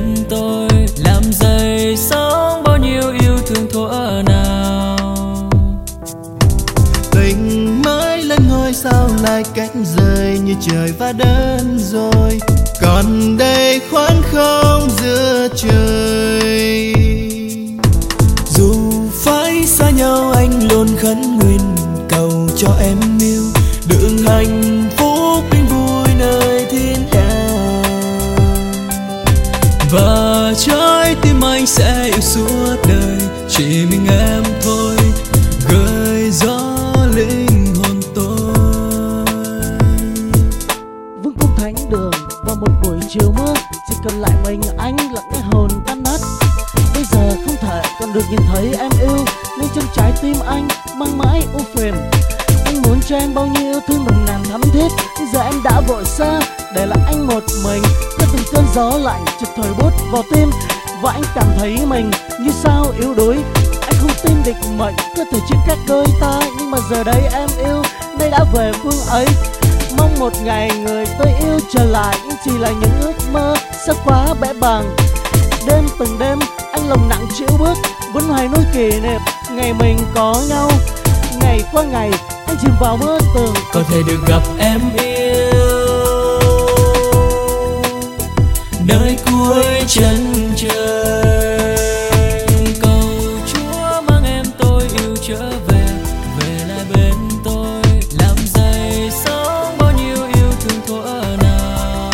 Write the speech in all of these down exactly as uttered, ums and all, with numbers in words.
bên tôi, làm dậy sóng bao nhiêu yêu thương thuở nào. Tình mới lên ngôi sao lại cách rời như trời và đất rồi, còn đây khoảng không giữa trời. Dù phải xa nhau anh luôn khấn nguyện cầu cho em yêu đường hạnh phúc yên vui nơi thiên đàng. Và trái tim anh sẽ yêu suốt đời, chỉ mình em thôi, gợi gió linh hồn tôi. Vương cung thánh đường vào một buổi chiều mưa, chỉ cần lại mình anh lặng nghe hồn tan nát. Bây giờ không thể còn được nhìn thấy em yêu, nên trong trái tim anh mang mãi u phiền. Anh muốn cho em bao nhiêu yêu thương nồng nàn thắm thiết, nhưng giờ em đã vội xa để lại anh một mình. Theo từng cơn gió lạnh chợt thổi bút vào tim, và anh cảm thấy mình như sao yếu đuối. Anh không tin địch mệnh có thể chia cách đôi ta, nhưng mà giờ đây em yêu nay đã về phương ấy. Mong một ngày người tôi yêu trở lại, nhưng chỉ là những ước mơ sao quá bẽ bàng. Đêm từng đêm anh lòng nặng chịu bước, vẫn hoài nỗi kỷ niệm ngày mình có nhau. Ngày qua ngày anh chìm vào mơ tưởng có thể được gặp em yêu nơi cuối chân trời. Cầu Chúa mang em tôi yêu trở về, về lại bên tôi, làm dậy sóng bao nhiêu yêu thương thuở nào.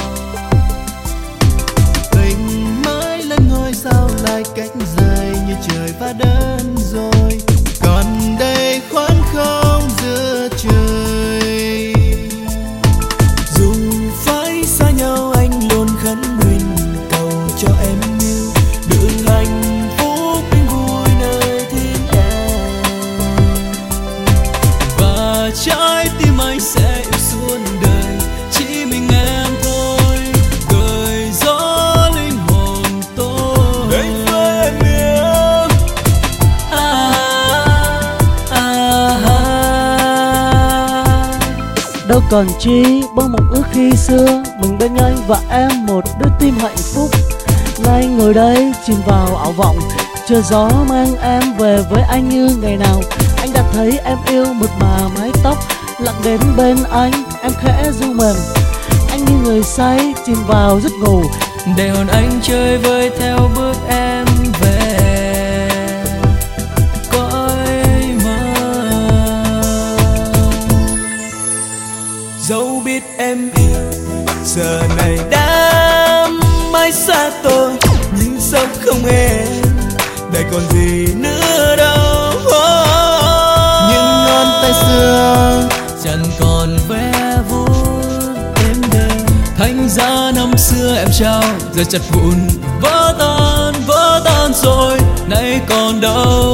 Tình mới lên ngôi sao lại cách rời như trời và đất rồi, còn đây khoảng không giữa trời. Dù phải xa nhau anh luôn khấn nguyện cầu cho em yêu đường hạnh phúc yên vui nơi thiên đàng. Và trái tim anh sẽ yêu suốt đời, chỉ mình em thôi, gợi gió linh hồn tôi. Đây với em yêu. À, à, à. đâu còn chi bông mộng ước khi xưa, mình bên anh và em một đôi tim hạnh phúc. Nay ngồi đây chìm vào ảo vọng, chờ gió mang em về với anh như ngày nào. Anh đã thấy em yêu một mà mái tóc lặng đến bên anh, em khẽ ru mềm. Anh như người say chìm vào giấc ngủ, để hồn anh chơi vơi theo bước em về cõi mơ. Dẫu biết em yêu giờ này đã mãi xa tôi, nhưng sống không em đây còn gì nữa đâu. Nhưng ngón tay xưa Chẳng còn vẻ vút em đây, thành ra năm xưa em trao giờ chặt vụn vỡ tan vỡ tan rồi, nay còn đâu.